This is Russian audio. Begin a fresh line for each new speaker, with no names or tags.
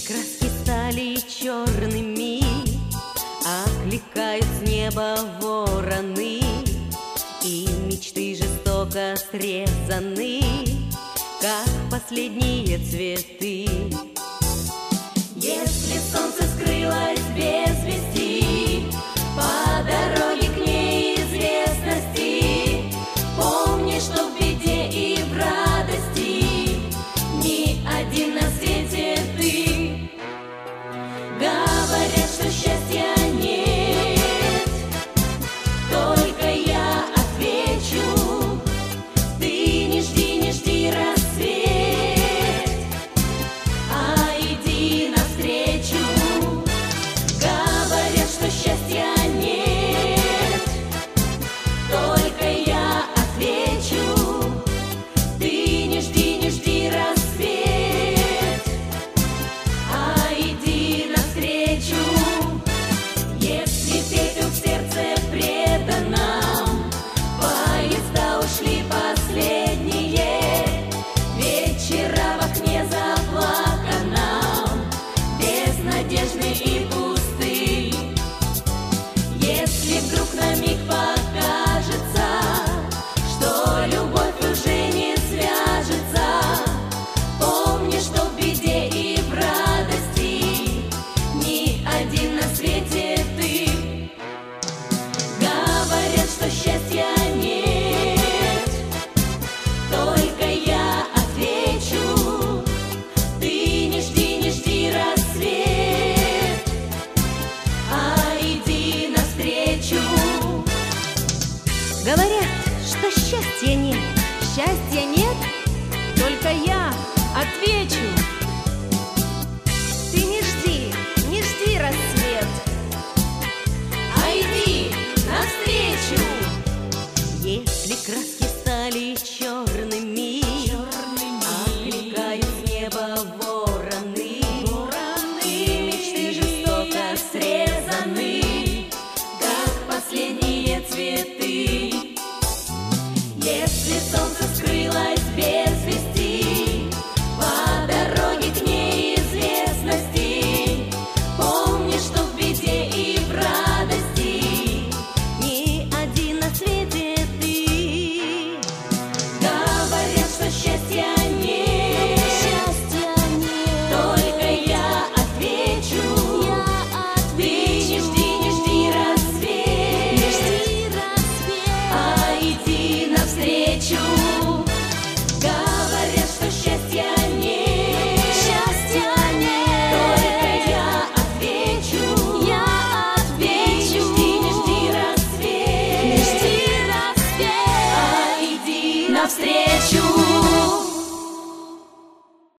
краски стали черными, окликают с неба вороны, и мечты жестоко срезаны, как последние цветы. Если солнце скрылось без вести, по дороге к неизвестности, помни, что в беде и в радости ни один на свете ты. Говорят, что счастья нет, только я отвечу: ты не жди, не жди рассвет, а иди навстречу. Говорят, что счастья нет, только я отвечу: ты не жди, не жди рассвет, а иди навстречу. Если пепел в сердце преданном, поезда ушли последние, вечера в окне заплаканном, безнадежны и пусты. Если вдруг на миг покажется, что любовь уже не свяжется, помни, что в беде и в радости ни один на свете ты. Говорят, что счастья нет, только я отвечу: ты не жди, не жди рассвет, а иди навстречу.
Говорят, что счастья нет, только я отвечу: ты не жди, не жди рассвет,
А иди навстречу. Если краски стали черными, окликают с неба вороны, и мечты жестоко срезаны, как последние цветы. Если солнце скрылось без вести, по дороге к неизвестности, помни, что в беде и в радости ни один на свете ты. Говорят, что счастья нет, только я отвечу: ты не жди, не жди рассвет, а иди навстречу. Говорят, что счастья нет, только я отвечу: не жди рассвет, а иди навстречу.